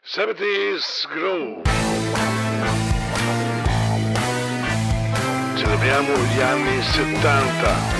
70's Groove. Celebriamo gli anni 70.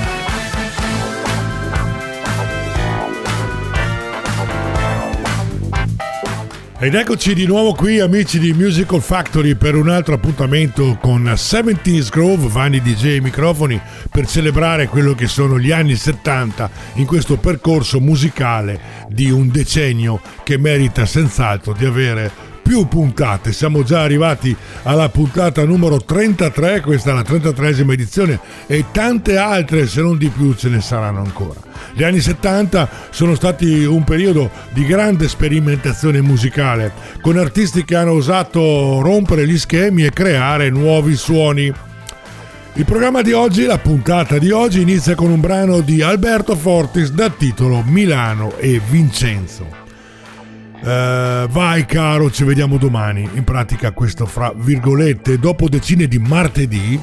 Ed eccoci di nuovo qui, amici di Musical Factory, per un altro appuntamento con 70's Groove, Vanni DJ ai microfoni, per celebrare quello che sono gli anni 70 in questo percorso musicale di un decennio che merita senz'altro di avere più puntate. Siamo già arrivati alla puntata numero 33, questa è la 33esima edizione e tante altre, se non di più, ce ne saranno ancora. Gli anni 70 sono stati un periodo di grande sperimentazione musicale, con artisti che hanno osato rompere gli schemi e creare nuovi suoni. Il programma di oggi, la puntata di oggi, inizia con un brano di Alberto Fortis dal titolo Milano e Vincenzo. Vai caro, ci vediamo domani. In pratica questo fra virgolette, dopo decine di martedì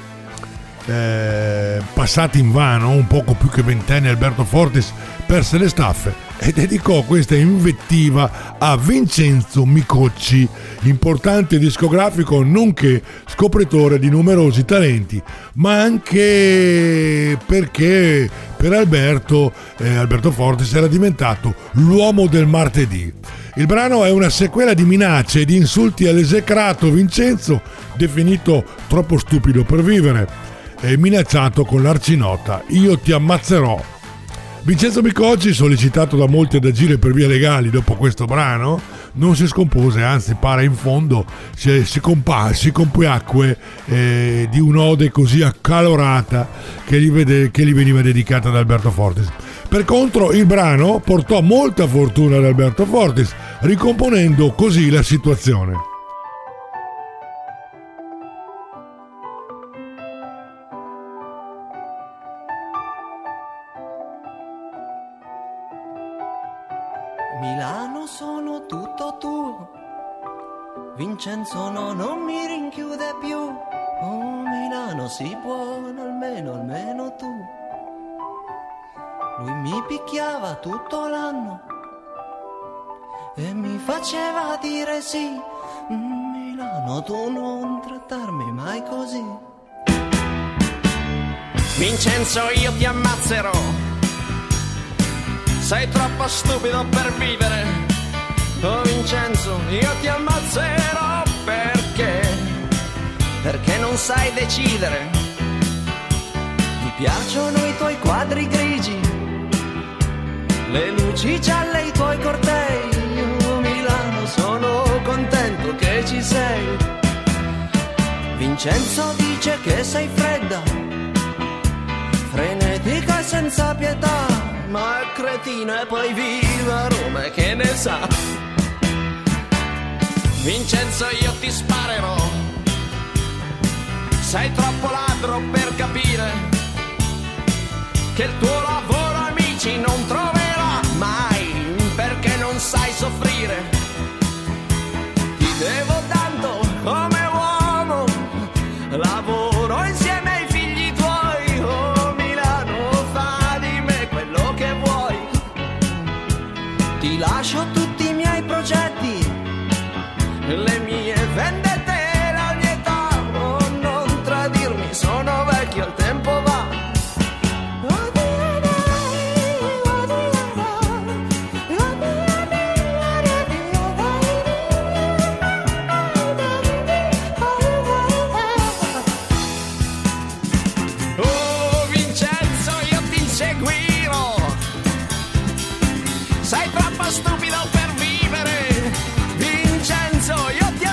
passati in vano, un poco più che ventenni, Alberto Fortis perse le staffe e dedicò questa invettiva a Vincenzo Micocci, importante discografico nonché scopritore di numerosi talenti, ma anche perché per Alberto Fortis era diventato l'uomo del martedì. Il brano è una sequela di minacce e di insulti all'esecrato Vincenzo, definito troppo stupido per vivere e minacciato con l'arcinota "io ti ammazzerò". Vincenzo Micocci, sollecitato da molti ad agire per vie legali dopo questo brano, non si scompose, anzi pare in fondo si compiacque di un'ode così accalorata che gli veniva dedicata da Alberto Fortis. Per contro, il brano portò molta fortuna ad Alberto Fortis, ricomponendo così la situazione. Milano sono tutto tuo, Vincenzo no, non mi rinchiude più. Oh Milano si può, almeno tu. Lui mi picchiava tutto l'anno e mi faceva dire sì. Milano, tu non trattarmi mai così. Vincenzo, io ti ammazzerò, sei troppo stupido per vivere. Oh Vincenzo, io ti ammazzerò perché non sai decidere. Mi piacciono i tuoi quadri grigi, le luci gialle, i tuoi cortei. Io Milano sono contento che ci sei. Vincenzo dice che sei fredda, frenetica e senza pietà, ma è cretino e poi viva Roma, che ne sa. Vincenzo, io ti sparerò, sei troppo ladro per capire che il tuo lavoro amici non troverà mai, perché non sai soffrire. Ti devo tanto come uomo, lavoro insieme ai figli tuoi. Oh Milano, fa di me quello che vuoi. Ti lascio tutti i miei progetti, le mie vendette e la mia età. Oh, non tradirmi, sono vecchio, il tempo va. Oh Vincenzo, io ti inseguirò, sei troppo stupido per vivere. Vincenzo, io ti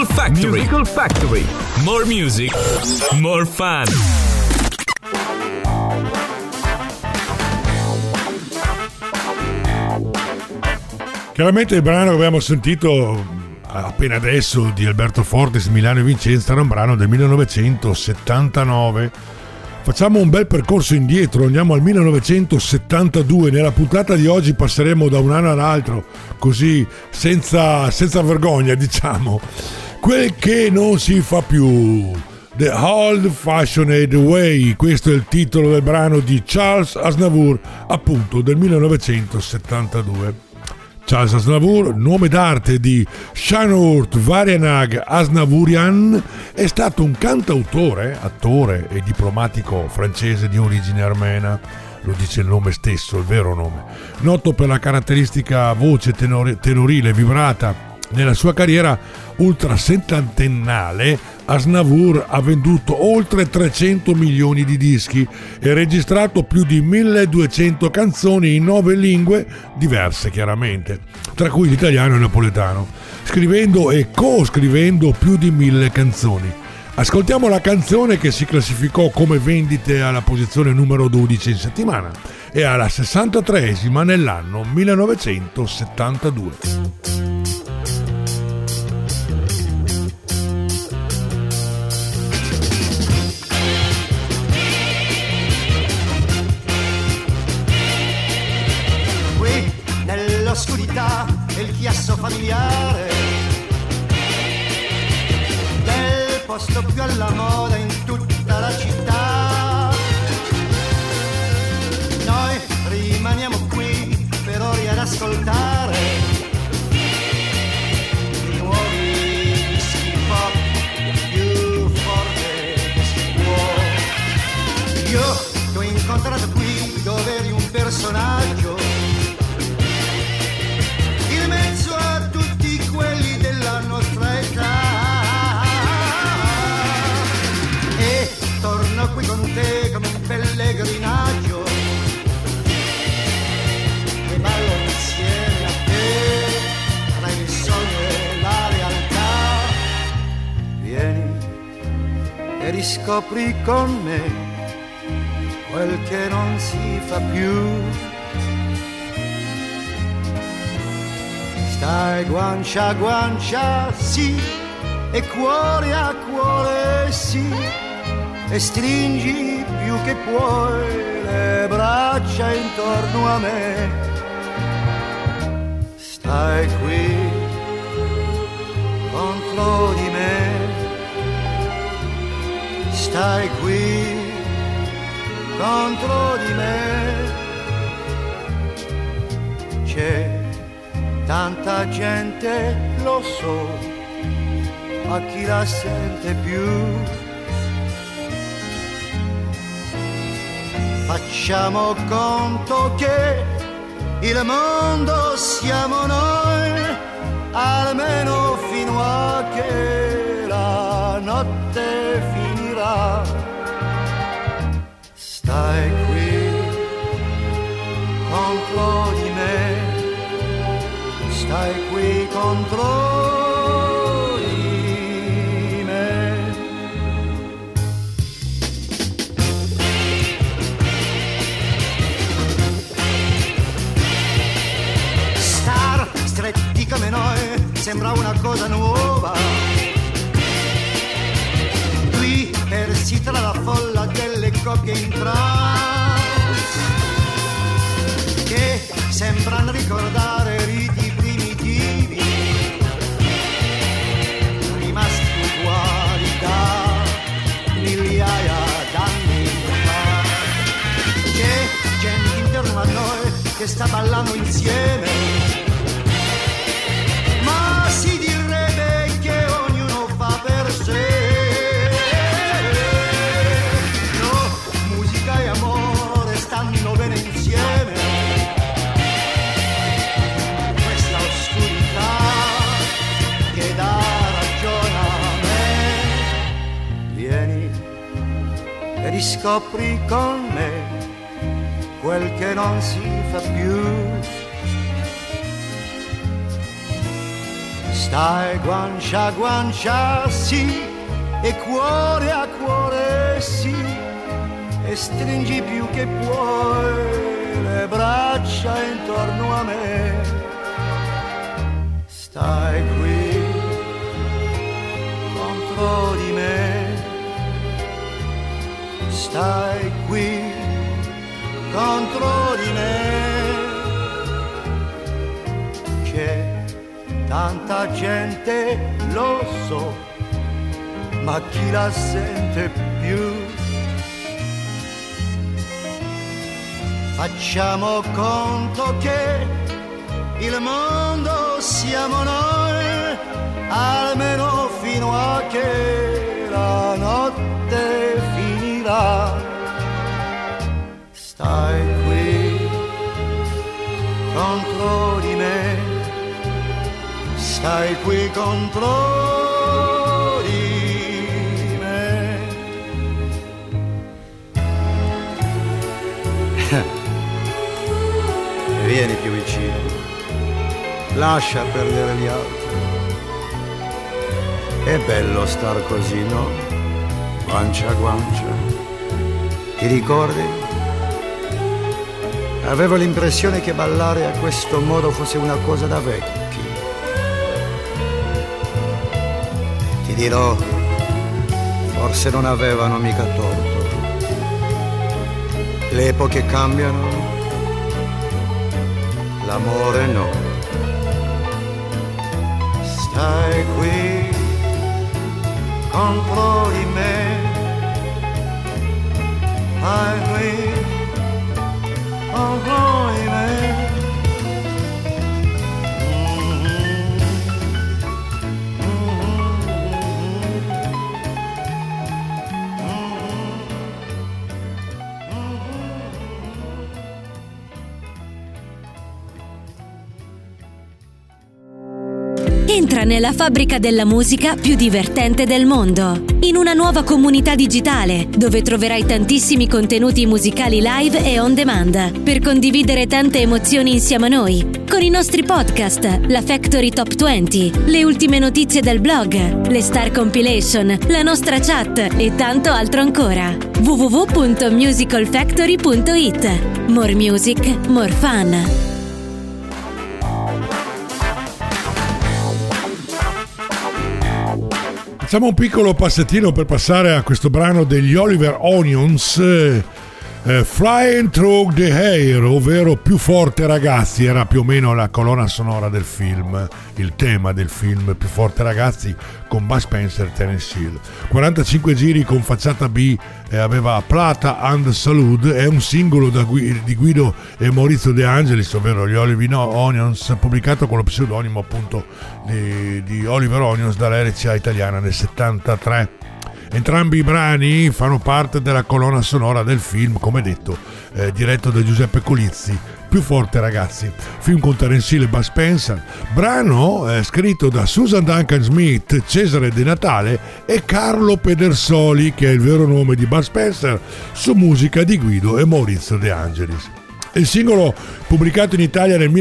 Musical Factory. Musical Factory. More music, more fun. Chiaramente il brano che abbiamo sentito appena adesso di Alberto Fortis, Milano e Vicenza, era un brano del 1979. Facciamo un bel percorso indietro, andiamo al 1972. Nella puntata di oggi passeremo da un anno all'altro, così senza vergogna, diciamo. Quel che non si fa più, The Old Fashioned Way. Questo è il titolo del brano di Charles Aznavour, appunto del 1972. Charles Aznavour, nome d'arte di Shanourt Varianag Aznavourian, è stato un cantautore, attore e diplomatico francese di origine armena. Lo dice il nome stesso, il vero nome. Noto per la caratteristica voce tenorile vibrata. Nella sua carriera ultrasettantennale, Aznavour ha venduto oltre 300 milioni di dischi e registrato più di 1200 canzoni in 9 lingue diverse, chiaramente, tra cui l'italiano e il napoletano, scrivendo e co-scrivendo più di 1000 canzoni. Ascoltiamo la canzone che si classificò come vendite alla posizione numero 12 in settimana e alla 63esima nell'anno 1972. L'oscurità e il chiasso familiare del posto più alla moda in tutta la città. Noi rimaniamo qui per ore ad ascoltare i nuovi dischi pop più forte che si può. Io ti ho incontrato qui dove eri un personaggio in mezzo a tutti quelli della nostra età, e torno qui con te come un pellegrinaggio e ballo insieme a te tra il sogno e la realtà. Vieni e riscopri con me quel che non si fa più. Stai guancia a guancia, sì, e cuore a cuore, sì, e stringi più che puoi le braccia intorno a me. Stai qui contro di me, stai qui contro di me. C'è tanta gente, lo so, a chi la sente più. Facciamo conto che il mondo siamo noi, almeno fino a che la notte finirà. Stai qui contro di me, stai qui contro di me. Star stretti come noi sembra una cosa nuova, qui persi tra la folla delle coppie in trance che sembrano ricordare riti primitivi rimasti uguali da migliaia d'anni fa. C'è gente intorno a noi che sta ballando insieme, ma si direbbe che ognuno fa per sé. No, musica e amore stanno bene insieme. Questa oscurità che dà ragione a me. Vieni e riscopri con me quel che non si fa più. Stai guancia a guancia, sì, e cuore a cuore, sì, e stringi più che puoi le braccia intorno a me. Stai qui contro di me, stai qui contro di me. C'è tanta gente, lo so, ma chi la sente più? Facciamo conto che il mondo siamo noi, almeno fino a che la notte finirà. Stai qui contro di me, stai qui contro di me. Vieni più vicino, lascia perdere gli altri. È bello star così, no? Guancia a guancia. Ti ricordi? Avevo l'impressione che ballare a questo modo fosse una cosa da vecchi. Ti dirò, forse non avevano mica torto. Le epoche cambiano, l'amore no. Stai qui contro di me, stai qui contro di me. Entra nella fabbrica della musica più divertente del mondo, in una nuova comunità digitale dove troverai tantissimi contenuti musicali live e on demand per condividere tante emozioni insieme a noi, con i nostri podcast, la Factory Top 20, le ultime notizie del blog, le Star Compilation, la nostra chat e tanto altro ancora. www.musicalfactory.it. More music, more fun. Facciamo un piccolo passettino per passare a questo brano degli Oliver Onions, Flying Through the Air, ovvero Più forte ragazzi. Era più o meno la colonna sonora del film, il tema del film Più forte ragazzi, con Bud Spencer e Terence Hill. 45 giri con facciata B, aveva Plata and Salud, è un singolo di Guido e Maurizio De Angelis, ovvero gli Oliver Onions, pubblicato con lo pseudonimo appunto di Oliver Onions dalla RCA italiana nel 73. Entrambi i brani fanno parte della colonna sonora del film, come detto, diretto da Giuseppe Colizzi, Più forte ragazzi, film con Terence Hill e Bud Spencer, brano scritto da Susan Duncan Smith, Cesare De Natale e Carlo Pedersoli, che è il vero nome di Bud Spencer, su musica di Guido e Maurizio De Angelis. Il singolo, pubblicato in Italia nel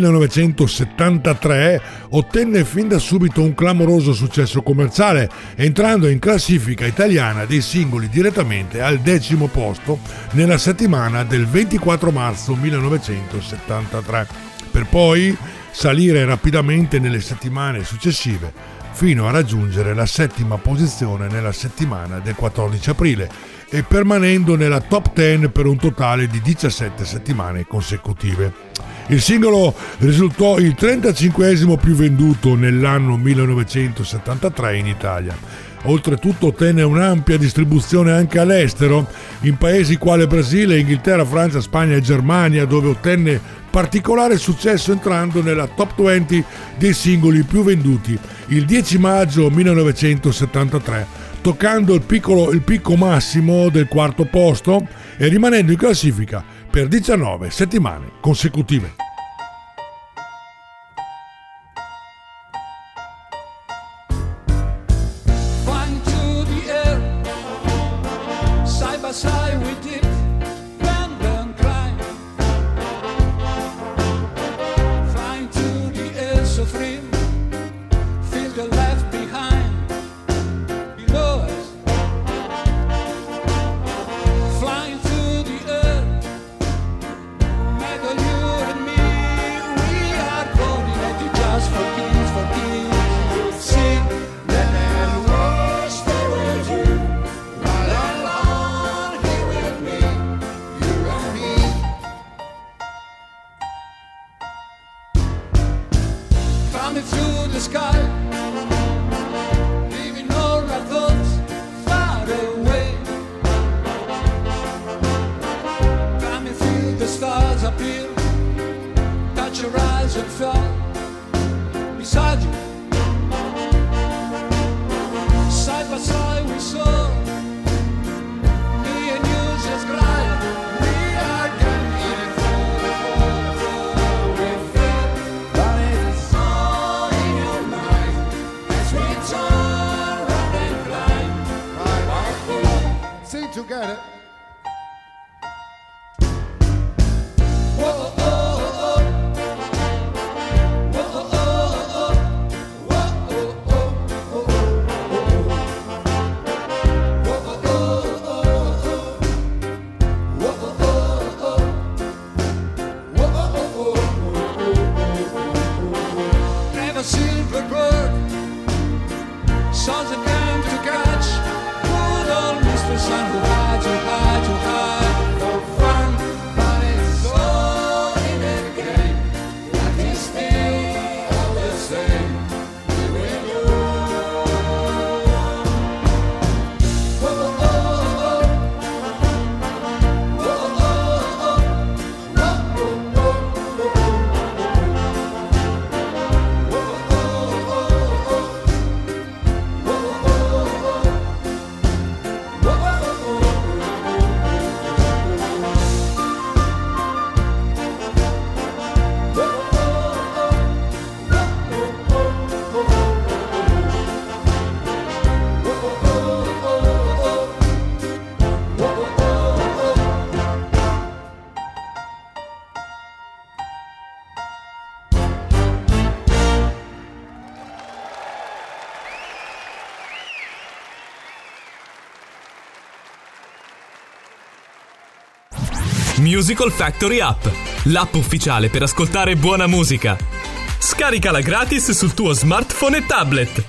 1973, ottenne fin da subito un clamoroso successo commerciale, entrando in classifica italiana dei singoli direttamente al 10° posto nella settimana del 24 marzo 1973, per poi salire rapidamente nelle settimane successive, fino a raggiungere la 7ª posizione nella settimana del 14 aprile, e permanendo nella top 10 per un totale di 17 settimane consecutive. Il singolo risultò il 35esimo più venduto nell'anno 1973 in Italia. Oltretutto ottenne un'ampia distribuzione anche all'estero, in paesi quali Brasile, Inghilterra, Francia, Spagna e Germania, dove ottenne particolare successo entrando nella top 20 dei singoli più venduti il 10 maggio 1973, toccando il picco massimo del 4° posto e rimanendo in classifica per 19 settimane consecutive. Feel sing together. Never silver bird, songs that came to catch. Good old Mr. Sun who high, too high, too high for fun. But it's all in the game. Life is still all the same. We will do. Whoa, oh, oh, oh. Whoa, oh, oh, oh. Whoa, oh, oh, oh. Musical Factory App, l'app ufficiale per ascoltare buona musica. Scaricala gratis sul tuo smartphone e tablet.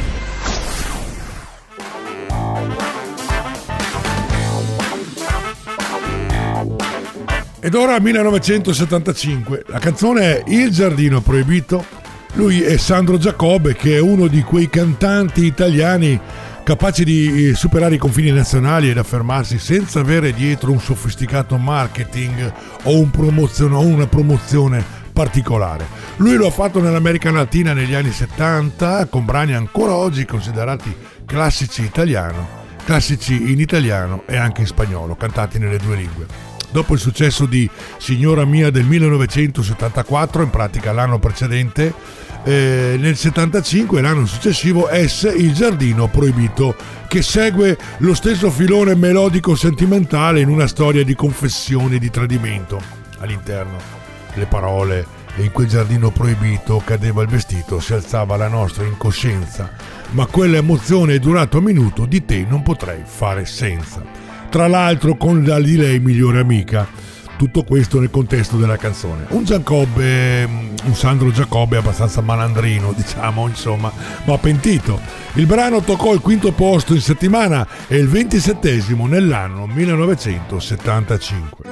Ed ora 1975, la canzone è Il giardino proibito. Lui è Sandro Giacobbe, che è uno di quei cantanti italiani capaci di superare i confini nazionali ed affermarsi senza avere dietro un sofisticato marketing o una promozione particolare. Lui lo ha fatto nell'America Latina negli anni 70 con brani ancora oggi considerati classici in italiano e anche in spagnolo, cantati nelle due lingue. Dopo il successo di Signora Mia del 1974, in pratica l'anno precedente, nel 75, l'anno successivo, esce Il giardino proibito, che segue lo stesso filone melodico sentimentale in una storia di confessione e di tradimento. All'interno le parole: e in quel giardino proibito cadeva il vestito, si alzava la nostra incoscienza, ma quella emozione è durata un minuto, di te non potrei fare senza. Tra l'altro con la di lei migliore amica. Tutto questo nel contesto della canzone. Un Sandro Giacobbe abbastanza malandrino, diciamo, insomma, ma pentito. Il brano toccò il 5° posto in settimana e il 27° nell'anno 1975.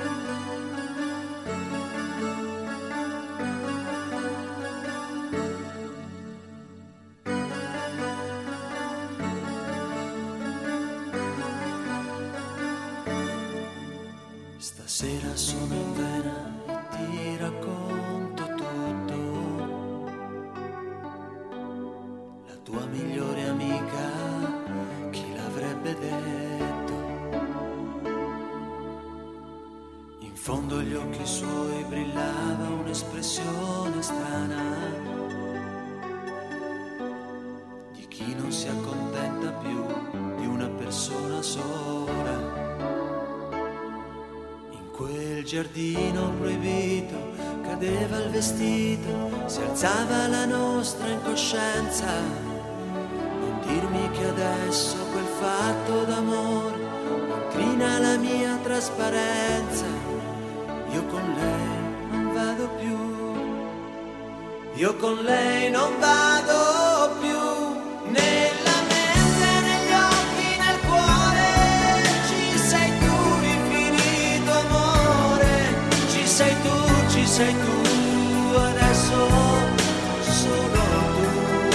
Stasera sono in vena e ti racconto tutto. La tua migliore amica, chi l'avrebbe detto? In fondo agli occhi suoi brillava un'espressione strana di chi non si accontenta più di una persona sola. Quel giardino proibito cadeva il vestito, si alzava la nostra incoscienza. Non dirmi che adesso quel fatto d'amore incrina la mia trasparenza. Io con lei non vado più, io con lei non vado più. Nella mente, negli occhi, nel cuore ci sei tu. Sei tu, adesso solo tu.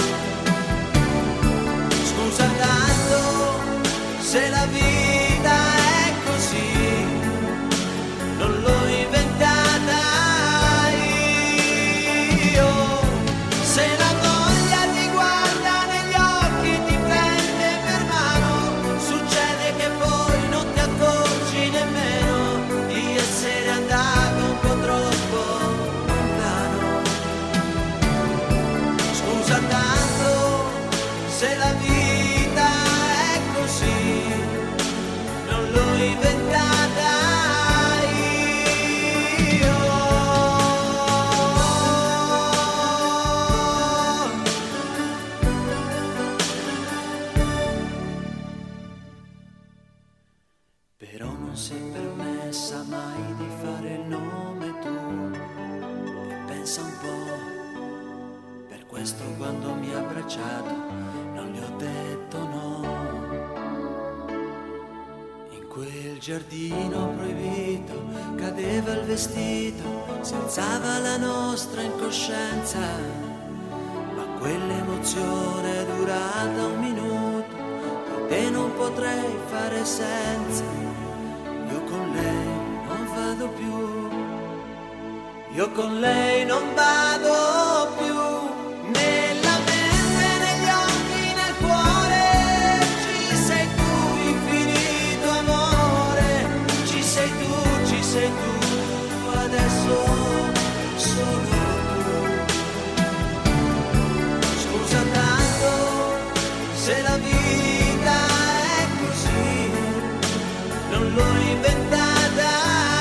Scusa tanto se la vita è così, non l'ho inventata io. Se la voglia ti guarda negli occhi, ti prende per mano, succede che poi non ti accorgi nemmeno di essere andato un po' troppo Però non si è permessa mai di fare il nome tu. E pensa un po', per questo quando mi ha abbracciato non gli ho detto no. In quel giardino proibito cadeva il vestito, si alzava la nostra incoscienza, ma quell'emozione è durata un minuto, da te non potrei fare senza. Io con lei non vado più, io con lei non vado più. Nella mente, negli occhi, nel cuore, ci sei tu, infinito amore, ci sei tu, adesso solo tu. Scusa tanto se la vita è così, non l'ho inventata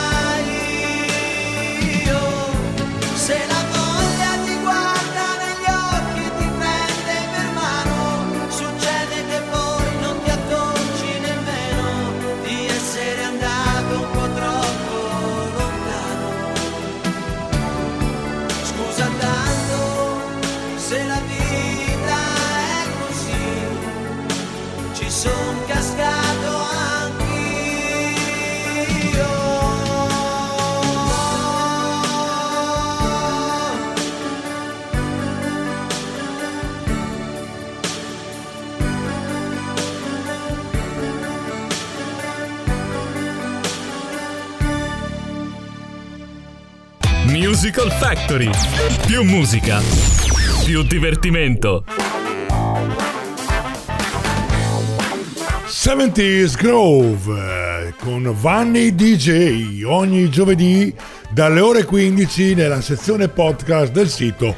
io. Se la voglia ti guarda negli occhi e ti prende per mano, succede che poi non ti accorgi nemmeno di essere andato un po' troppo lontano. Scusa tanto se la vita è così, ci son cascato anche. Musical Factory. Più musica, più divertimento. 70's Grove con Vanni DJ ogni giovedì dalle ore 15 nella sezione podcast del sito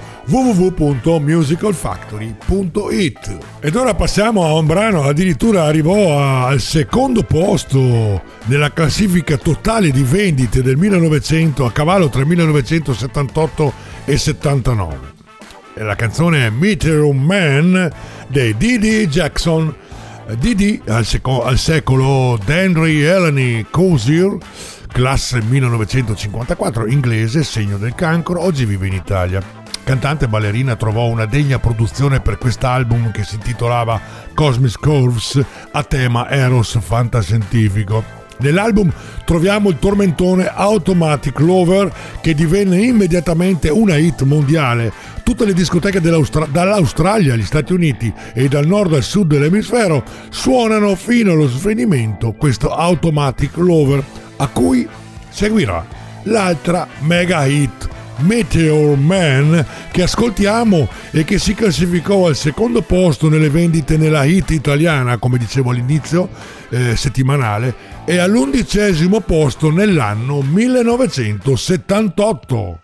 www.musicalfactory.it. Ed ora passiamo a un brano, addirittura arrivò al secondo posto nella classifica totale di vendite del 1900, a cavallo tra 1978 e 79. E la canzone è Meteor Man dei D.D. Jackson. D.D. al secolo Henry Eleni Cozier, classe 1954, inglese, segno del cancro, oggi vive in Italia. Cantante e ballerina, trovò una degna produzione per quest'album che si intitolava Cosmic Curves, a tema Eros fantascientifico. Nell'album troviamo il tormentone Automatic Lover, che divenne immediatamente una hit mondiale. Tutte le discoteche dall'Australia agli Stati Uniti e dal nord al sud dell'emisfero suonano fino allo svenimento questo Automatic Lover, a cui seguirà l'altra mega hit Meteor Man, che ascoltiamo e che si classificò al secondo posto nelle vendite nella hit italiana, come dicevo all'inizio, settimanale, e all'11° posto nell'anno 1978.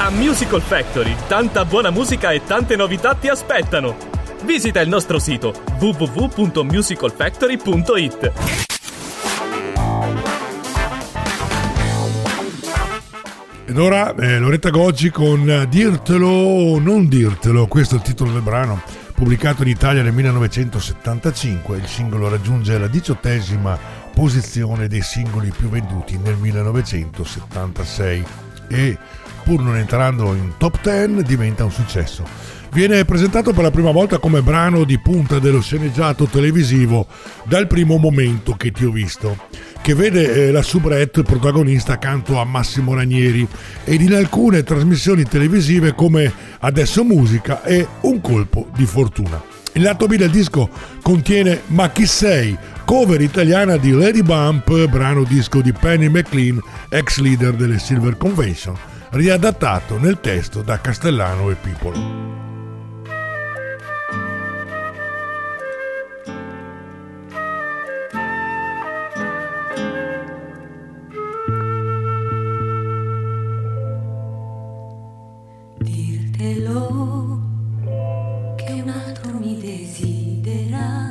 A Musical Factory, tanta buona musica e tante novità ti aspettano. Visita il nostro sito www.musicalfactory.it. Ed ora Loretta Goggi con Dirtelo o non dirtelo, questo è il titolo del brano, pubblicato in Italia nel 1975. Il singolo raggiunge la 18ª posizione dei singoli più venduti nel 1976 e, pur non entrando in top 10, diventa un successo. Viene presentato per la prima volta come brano di punta dello sceneggiato televisivo Dal primo momento che ti ho visto, che vede la soubrette protagonista accanto a Massimo Ranieri, ed in alcune trasmissioni televisive come Adesso Musica e Un colpo di fortuna. Il lato B del disco contiene Ma chi sei?, cover italiana di Lady Bump, brano disco di Penny McLean, ex leader delle Silver Convention, riadattato nel testo da Castellano e People. Che un altro mi desidera,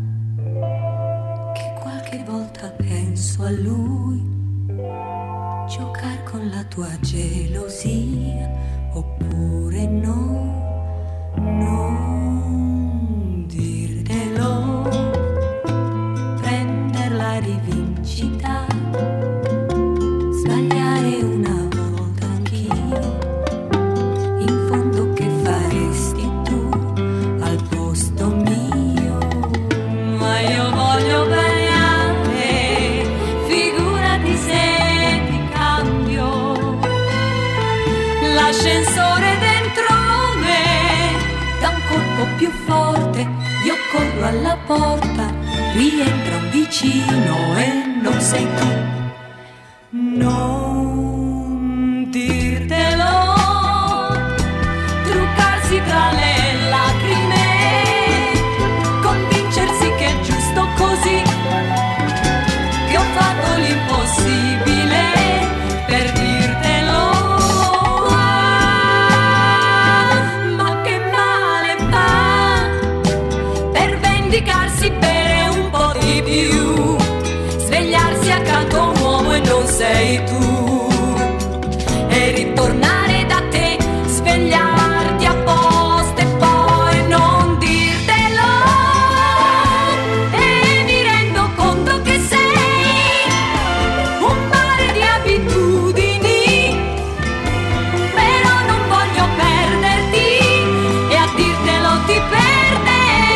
che qualche volta penso a lui, giocar con la tua gelosia, oppure no, non dirtelo, prender la rivincita, sbagliare una volta anch'io. In fondo che faresti tu al posto mio? Ma io voglio bene a te, figurati se ti cambio. L'ascensore dentro me dà un colpo più forte, io corro alla porta, rientra un vicino e non sei tu. Non dirtelo, tra le lacrime, convincersi che è giusto così, che ho fatto l'impossibile per dirtelo. Ma che male fa per vendicarsi, bere un po' di più, svegliarsi accanto a un uomo e non sei tu, e ritornare da te, svegliarti a posto e poi non dirtelo, e mi rendo conto che sei un mare di abitudini, però non voglio perderti e a dirtelo ti perderei.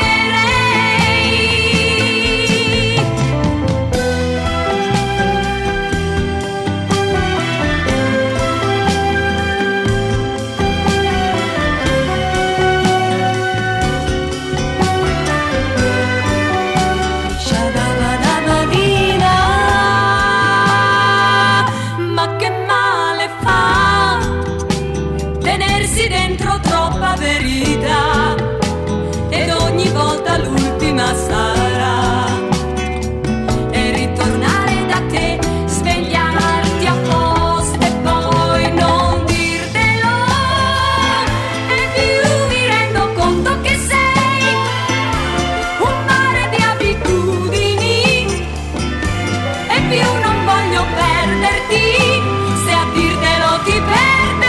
Ma che male fa tenersi dentro troppa verità, ed ogni volta l'ultima sarà, e ritornare da te, svegliarti a posto e poi non dirtelo, e più mi rendo conto che sei un mare di abitudini, e più non voglio perderti, se a dirtelo ti perderei.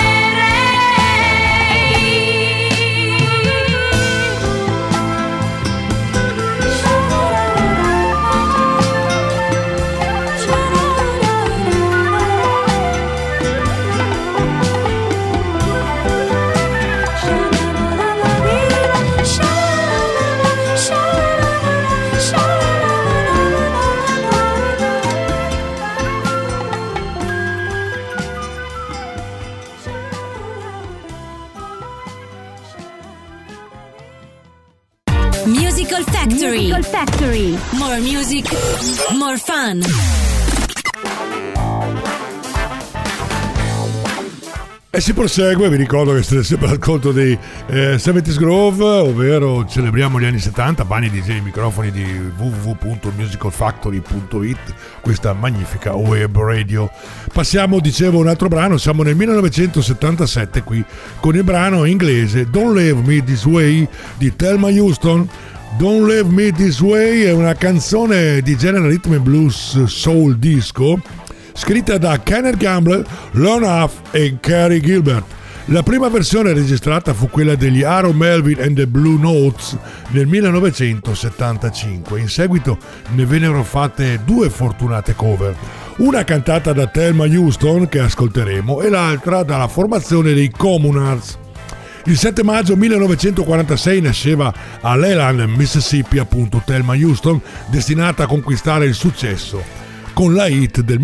Musical Factory. More music, more fun. E si prosegue, vi ricordo che siete sempre all'ascolto di 70's Groove, ovvero celebriamo gli anni 70, Bunny DJ, i microfoni di www.musicalfactory.it, questa magnifica web radio. Passiamo, dicevo, un altro brano, siamo nel 1977 qui, con il brano inglese Don't Leave Me This Way di Thelma Houston. Don't Leave Me This Way è una canzone di genere rhythm and blues soul disco, scritta da Kenneth Gamble, Lon Huff e Cary Gilbert. La prima versione registrata fu quella degli Harold Melvin and the Blue Notes nel 1975. In seguito ne vennero fatte due fortunate cover, una cantata da Thelma Houston, che ascolteremo, e l'altra dalla formazione dei Communards. Il 7 maggio 1946 nasceva a Leland, Mississippi, appunto Thelma Houston, destinata a conquistare il successo con la hit del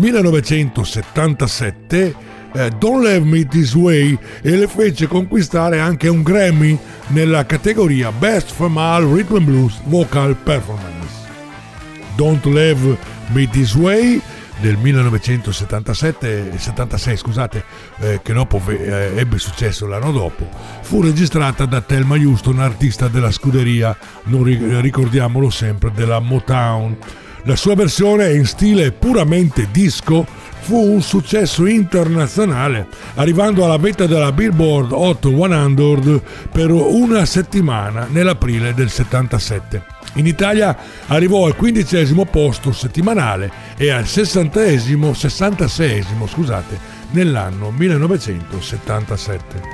1977 Don't Leave Me This Way, e le fece conquistare anche un Grammy nella categoria Best Female Rhythm and Blues Vocal Performance. Don't Leave Me This Way del 1976, che dopo ebbe successo l'anno dopo, fu registrata da Thelma Houston, artista della scuderia, ricordiamolo sempre, della Motown. La sua versione in stile puramente disco fu un successo internazionale, arrivando alla vetta della Billboard Hot 100 per una settimana nell'aprile del 77. In Italia arrivò al 15° posto settimanale e al 66esimo nell'anno 1977.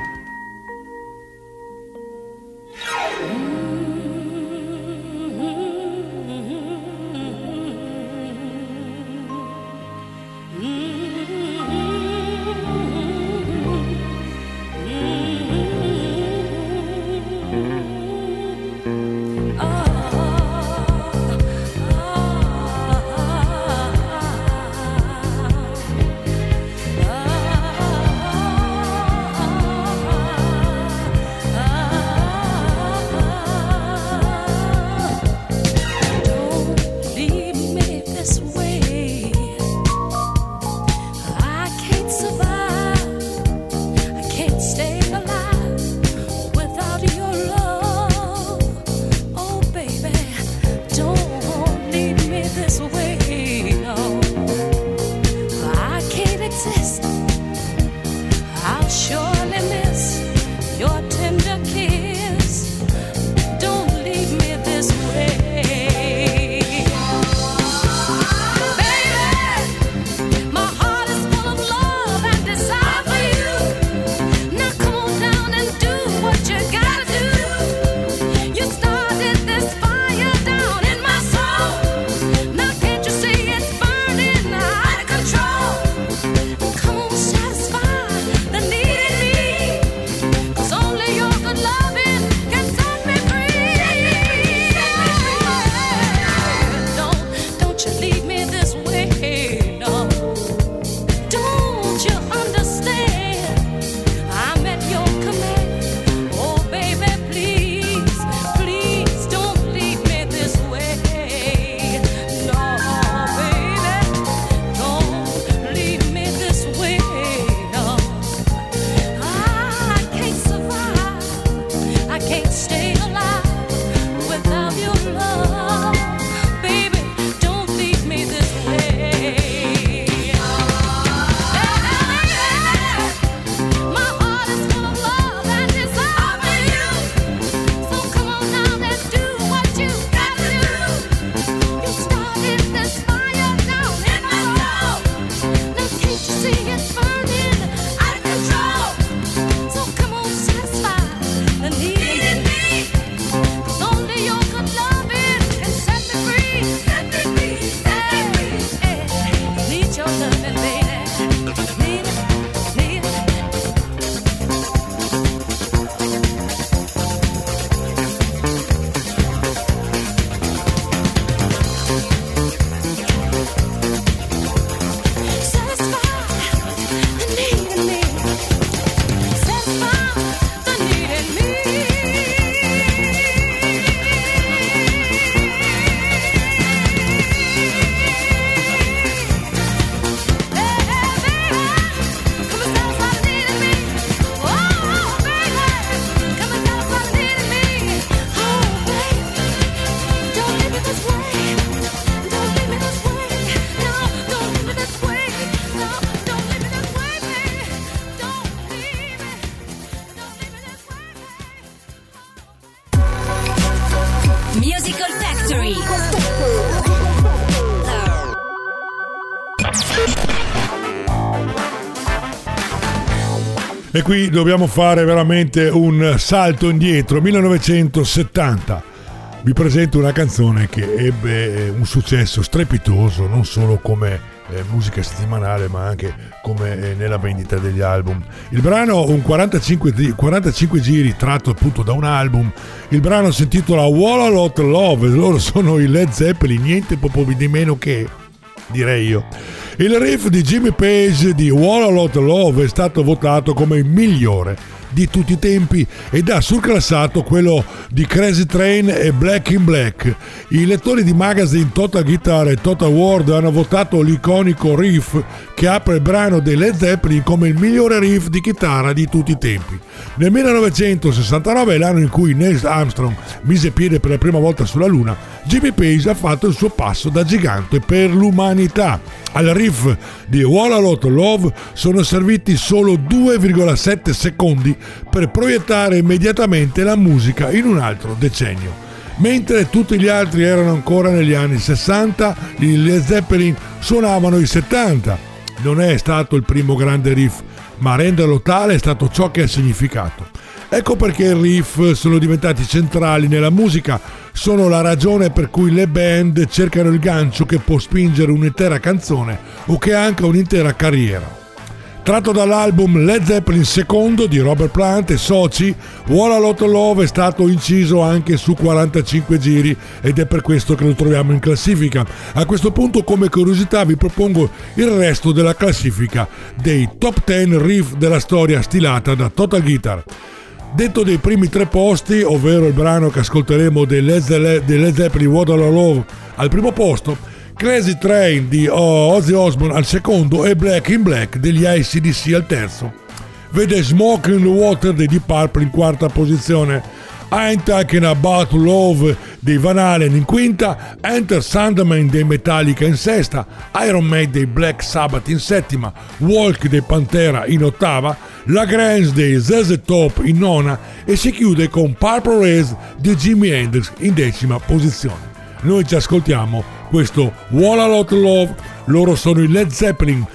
Musical Factory. E qui dobbiamo fare veramente un salto indietro. 1970. Vi presento una canzone che ebbe un successo strepitoso, non solo come musica settimanale, ma anche come nella vendita degli album. Il brano, un 45 giri tratto appunto da un album. Il brano si intitola Wall a Lot Love. Loro sono i Led Zeppelin, niente proprio di meno che, direi io. Il riff di Jimmy Page di Wall a Lot Love è stato votato come il migliore di tutti i tempi ed ha surclassato quello di Crazy Train e Black in Black. I lettori di magazine Total Guitar e Total World hanno votato l'iconico riff che apre il brano dei Led Zeppelin come il migliore riff di chitarra di tutti i tempi. Nel 1969 è l'anno in cui Neil Armstrong mise piede per la prima volta sulla Luna. Jimmy Page ha fatto il suo passo da gigante per l'umanità. Al riff di Wall a Lot Love sono serviti solo 2,7 secondi per proiettare immediatamente la musica in un altro decennio. Mentre tutti gli altri erano ancora negli anni 60, i Led Zeppelin suonavano i 70. Non è stato il primo grande riff, ma a renderlo tale è stato ciò che ha significato. Ecco perché i riff sono diventati centrali nella musica, sono la ragione per cui le band cercano il gancio che può spingere un'intera canzone o che anche un'intera carriera. Tratto dall'album Led Zeppelin II di Robert Plant e soci, Wall a Lot Love è stato inciso anche su 45 giri ed è per questo che lo troviamo in classifica. A questo punto, come curiosità, vi propongo il resto della classifica dei top 10 riff della storia stilata da Total Guitar. Detto dei primi 3 posti, ovvero il brano che ascolteremo dei Led Zeppelin Wall a Love al primo posto, Crazy Train di Ozzy Osbourne al secondo e Black in Black degli AC/DC al terzo. Vede Smoke in the Water dei Deep Purple in quarta posizione, I'm Talking About Love dei Van Halen in quinta, Enter Sandman dei Metallica in sesta, Iron Maiden dei Black Sabbath in settima, Walk dei Pantera in ottava, La Grange dei ZZ Top in nona e si chiude con Purple Race di Jimi Hendrix in decima posizione. Noi ci ascoltiamo questo Wall a Lot Love, loro sono i Led Zeppelin,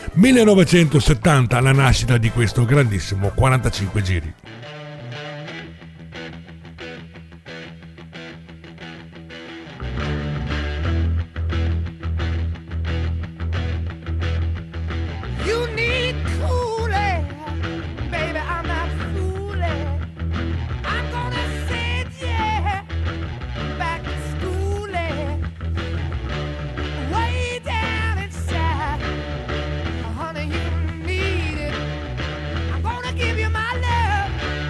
1970, la nascita di questo grandissimo 45 giri. Give you my love.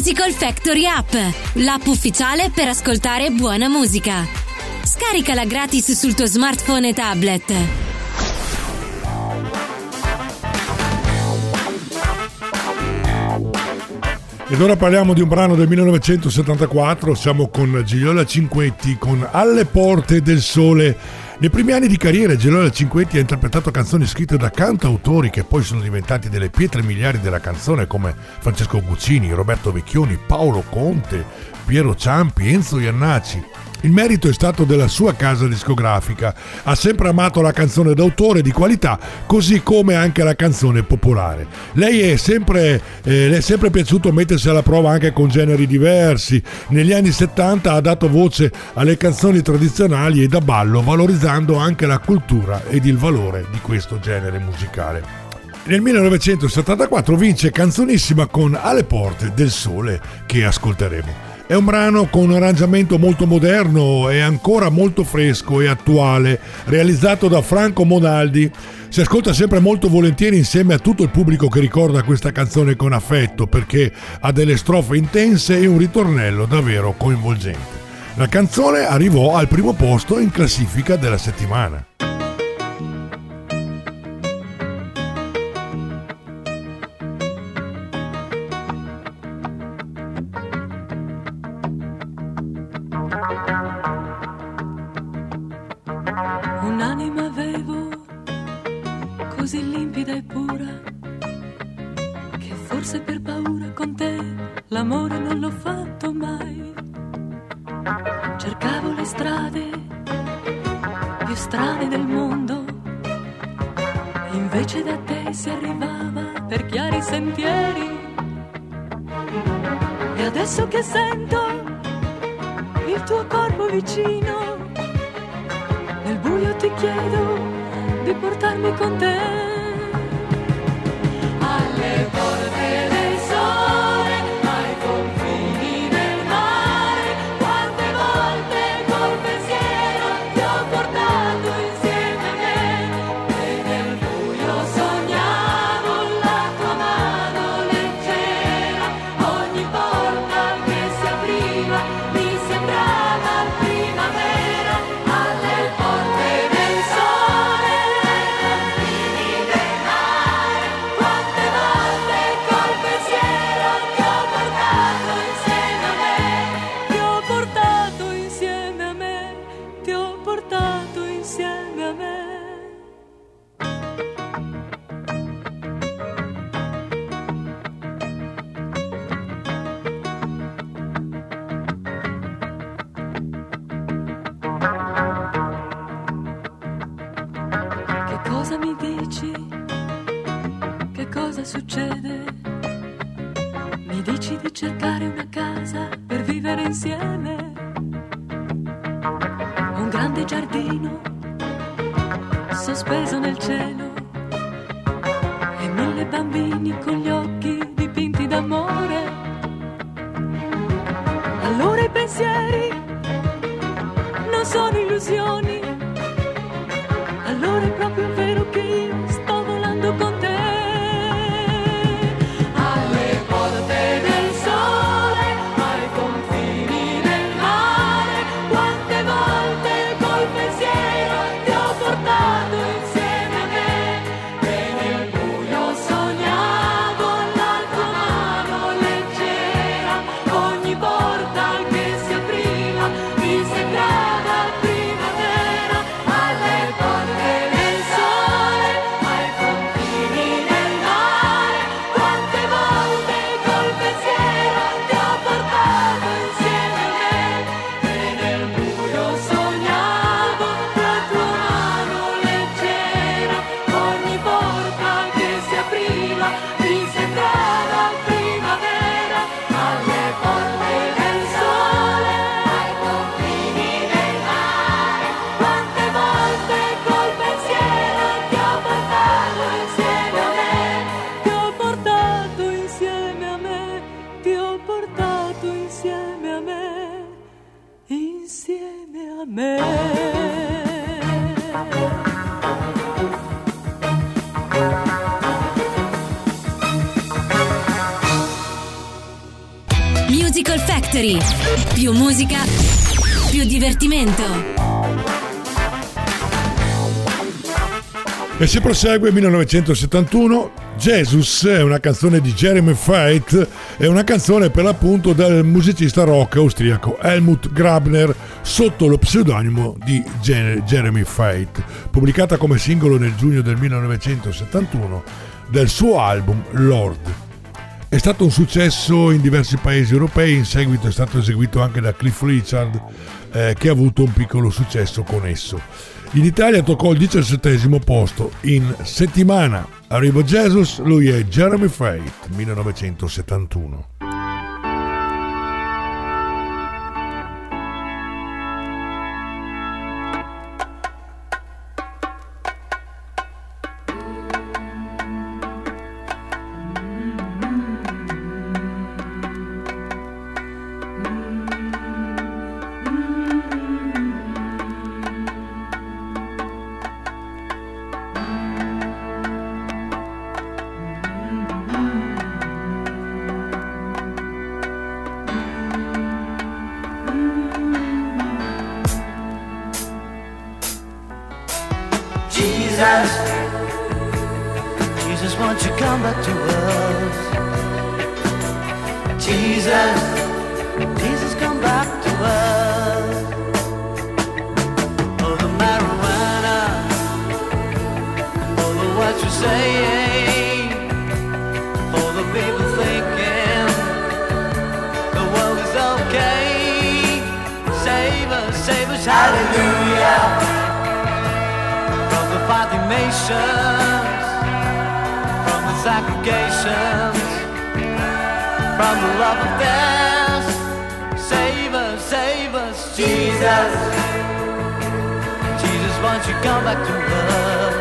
Musical Factory App, l'app ufficiale per ascoltare buona musica. Scaricala gratis sul tuo smartphone e tablet. Ed ora parliamo di un brano del 1974, siamo con Gigliola Cinquetti con Alle porte del sole. Nei primi anni di carriera Gigliola Cinquetti ha interpretato canzoni scritte da cantautori che poi sono diventati delle pietre miliari della canzone come Francesco Guccini, Roberto Vecchioni, Paolo Conte, Piero Ciampi, Enzo Iannacci. Il merito è stato della sua casa discografica. Ha sempre amato la canzone d'autore di qualità, così come anche la canzone popolare. Le è sempre piaciuto mettersi alla prova anche con generi diversi. Negli anni 70 ha dato voce alle canzoni tradizionali e da ballo, valorizzando anche la cultura ed il valore di questo genere musicale. Nel 1974 vince Canzonissima con Alle porte del sole, che ascolteremo. È un brano con un arrangiamento molto moderno e ancora molto fresco e attuale, realizzato da Franco Monaldi. Si ascolta sempre molto volentieri insieme a tutto il pubblico che ricorda questa canzone con affetto, perché ha delle strofe intense e un ritornello davvero coinvolgente. La canzone arrivò al primo posto in classifica della settimana. Un'anima avevo così limpida e pura che forse per paura con te l'amore non l'ho fatto mai. Cercavo le strade più strane del mondo, invece da te si arrivava per chiari sentieri. E adesso che sento il tuo corpo vicino, nel buio ti chiedo di portarmi con te. Alle porte del sole, ai confini del mare, quante volte col pensiero ti ho portato insieme a me. E nel buio sognavo la tua mano leggera, ogni porta che si apriva mi sembrava primavera. Alle porte del sole, ai confini del mare, quante volte col pensiero ti ho portato insieme a me, ti ho portato insieme a me, ti ho portato insieme a me. Che cosa mi dici? Che cosa succede? Mi dici di cercare una casa per vivere insieme, un grande giardino sospeso nel cielo e 1000 bambini con gli occhi dipinti d'amore. Allora i pensieri non sono illusioni, allora è proprio vero che io sto volando con te. Alle porte del sole, ai confini del mare, quante volte col pensiero ti ho portato insieme a me. E nel buio sognavo la tua mano leggera, ogni porta che si apriva mi sembrava primavera. Alle porte del sole, ai confini del mare, quante volte col pensiero ti ho portato insieme a me. E nel buio sognavo la tua mano leggera, ogni porta che si apriva mi sembrava primavera. Alle porte del sole, ai confini del mare, quante volte col pensiero ti ho portato insieme a me, ti ho portato insieme a me, ti ho portato insieme a me, insieme a me. Factory. Più musica, più divertimento. E si prosegue 1971. Jesus è una canzone di Jeremy Veit, è una canzone per l'appunto del musicista rock austriaco Helmut Grabner sotto lo pseudonimo di Jeremy Veit, pubblicata come singolo nel giugno del 1971 del suo album Lord. È stato un successo in diversi paesi europei, in seguito è stato eseguito anche da Cliff Richard, che ha avuto un piccolo successo con esso. In Italia toccò il 17° posto. In settimana arriva Jesus, lui è Jeremy Veit, 1971. Jesus, won't you come back to us? Jesus, Jesus, come back to us. Oh, the marijuana, oh, the what you're saying, oh, the people thinking the world is okay. Save us, hallelujah. Fighting nations, from the segregations, from the love of death. Save us, Jesus. Jesus, won't you come back to us?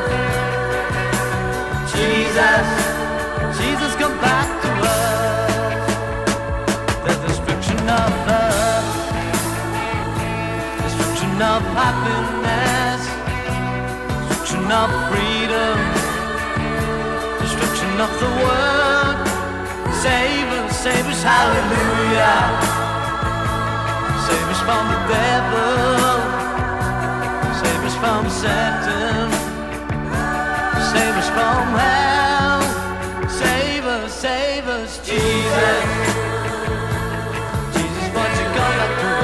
Jesus, Jesus, come back to us. The destruction of love, destruction of happiness, destruction of freedom, destruction of the world. Save us, hallelujah. Save us from the devil, save us from Satan, save us from hell. Save us, Jesus. Jesus, won't you come back to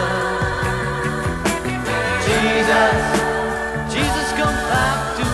us? Jesus, Jesus, come back to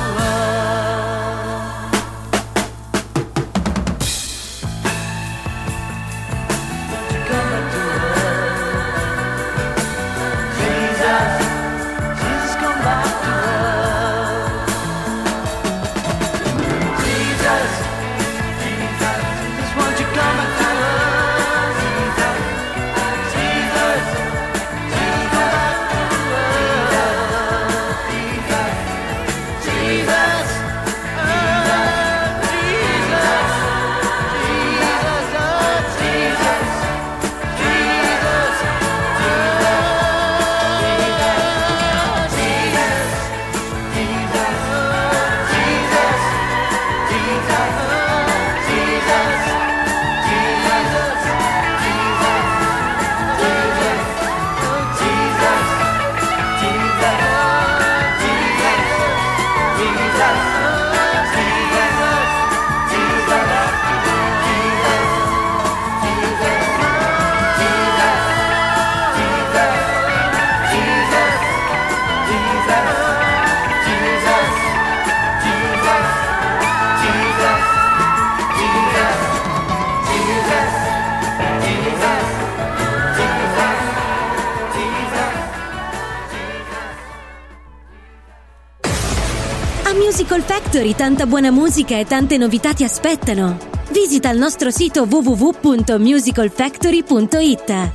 Musical Factory, tanta buona musica e tante novità ti aspettano. Visita il nostro sito www.musicalfactory.it.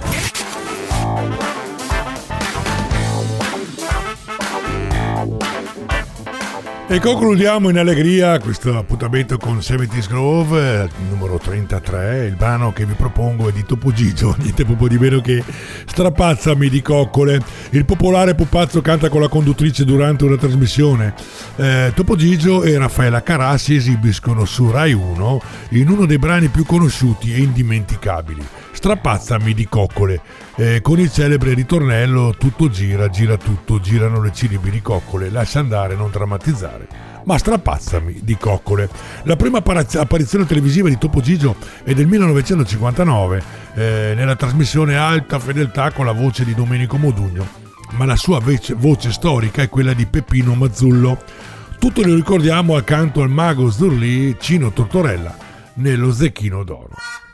E concludiamo in allegria questo appuntamento con 70's Groove, numero 33. Il brano che vi propongo è di Topo Gigio, niente proprio di meno che Strapazzami di Coccole. Il popolare pupazzo canta con la conduttrice durante una trasmissione. Topo Gigio e Raffaella Carrà si esibiscono su Rai 1 in uno dei brani più conosciuti e indimenticabili, Strapazzami di Coccole, con il celebre ritornello tutto gira, gira tutto, girano le ciribi di coccole, lascia andare, non drammatizzare, ma strapazzami di coccole. La prima apparizione televisiva di Topo Gigio è del 1959 nella trasmissione Alta Fedeltà con la voce di Domenico Modugno, ma la sua voce storica è quella di Peppino Mazzullo. Tutto lo ricordiamo accanto al mago Zurlì Cino Tortorella nello Zecchino d'Oro.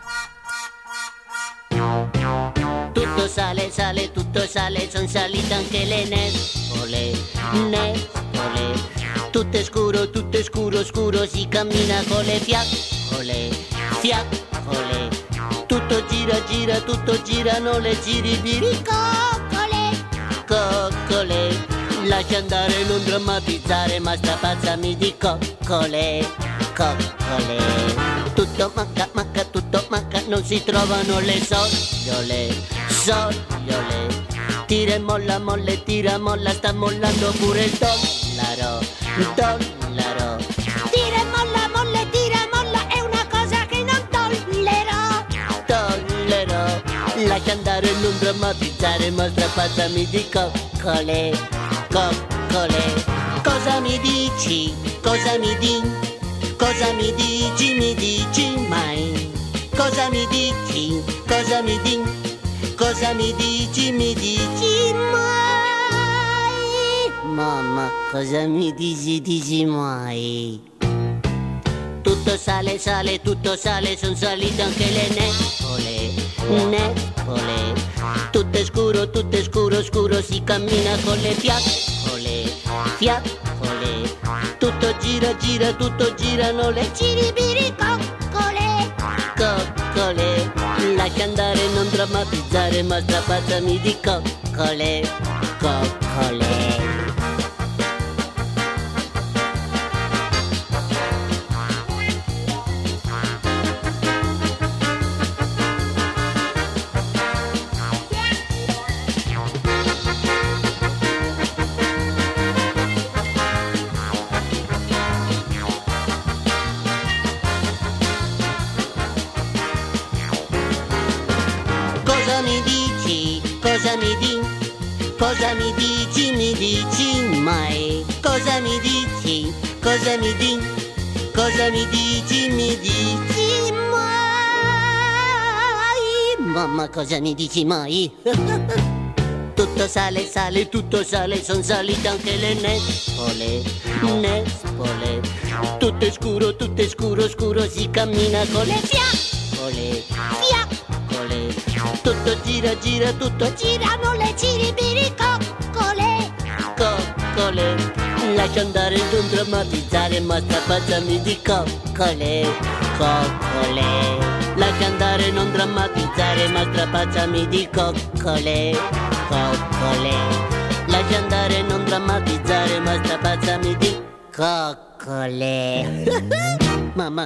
Tutto sale, sale, tutto sale, son salite anche le nespole, nespole. Tutto è scuro, scuro, si cammina con le fiaccole, fiaccole. Tutto gira, gira, tutto girano le giribiri, coccole, coccole. Lascia andare, non drammatizzare, ma strapazzami di coccole, coccole. Tutto manca, manca, tutto manca, non si trovano le sogliole, sogliole. Tira e molla, molle, tira, molla, sta mollando pure il dollaro, dollaro. Tira e molla, molle, tira, molla, è una cosa che non tollero, tollero. Lascia andare, non drammatizzare, ma strapazzami di coccole, coccole. Cosa mi dici, cosa mi dici? Cosa mi dici mai? Cosa mi dici, cosa mi dici mai? Mamma, cosa mi dici mai? Tutto sale, sale, tutto sale, son salite anche le nespole, nespole. Tutto è scuro, scuro, si cammina con le fiaccole, fiaccole. Tutto gira, gira, tutto girano le ciribiri, coccole, coccole. Lascia andare, non drammatizzare, ma strapazzami di coccole, coccole. Cosa mi dici mai? Cosa mi dici, cosa mi dici mai? Mamma, cosa mi dici mai? Tutto sale, sale, tutto sale, son salite anche le nespole, nespole. Tutto è scuro, scuro, si cammina con le fiaccole, fiaccole. Tutto gira, gira, tutto girano le ciribiri, coccole, coccole. Lascia andare, non drammatizzare, ma strapazzami di coccole, coccole. Lascia andare, non drammatizzare, ma strapazzami di coccole, coccole. Lascia andare, non drammatizzare, ma strapazzami di coccole. Mamma.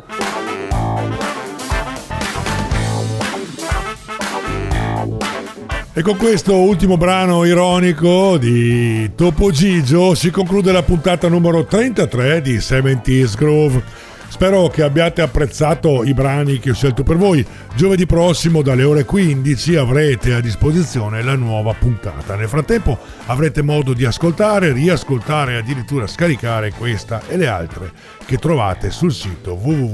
E con questo ultimo brano ironico di Topo Gigio si conclude la puntata numero 33 di 70's Groove. Spero che abbiate apprezzato i brani che ho scelto per voi. Giovedì prossimo dalle ore 15 avrete a disposizione la nuova puntata. Nel frattempo avrete modo di ascoltare, riascoltare e addirittura scaricare questa e le altre che trovate sul sito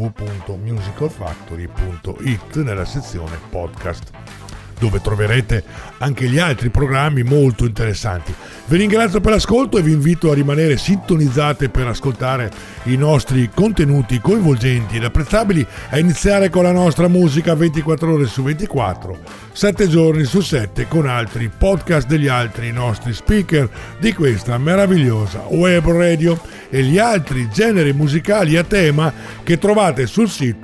www.musicalfactory.it nella sezione podcast, dove troverete anche gli altri programmi molto interessanti. Vi ringrazio per l'ascolto e vi invito a rimanere sintonizzate per ascoltare i nostri contenuti coinvolgenti ed apprezzabili, a iniziare con la nostra musica 24 ore su 24, 7 giorni su 7, con altri podcast degli altri nostri speaker di questa meravigliosa web radio e gli altri generi musicali a tema che trovate sul sito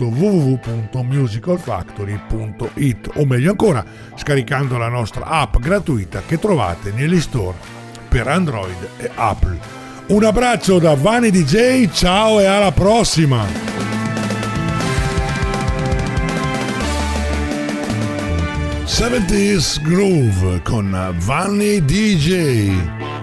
www.musicalfactory.it, o meglio ancora scaricando la nostra app gratuita che trovate negli store per Android e Apple. Un abbraccio da Vanni DJ, ciao e alla prossima. 70s Groove con Vanni DJ.